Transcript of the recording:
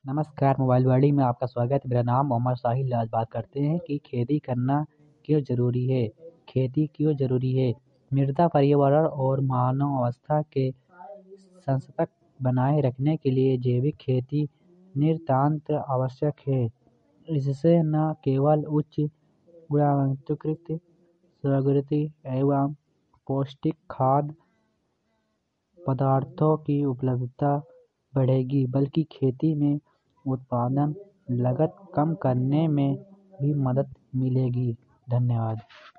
नमस्कार, mobile world में आपका स्वागत है। मेरा नाम मोहम्मद साहिल। आज बात करते हैं कि खेती करना क्यों ज़रूरी है। खेती क्यों ज़रूरी है। मृदा, पर्यावरण और मानव अवस्था के संतुलन बनाए रखने के लिए जैविक खेती नितांत आवश्यक है। इससे न केवल उच्च गुणवत्तायुक्त सामग्री एवं पौष्टिक खाद्य पदार्थों की उपलब्धता बढ़ेगी, बल्कि खेती में उत्पादन लागत कम करने में भी मदद मिलेगी। धन्यवाद।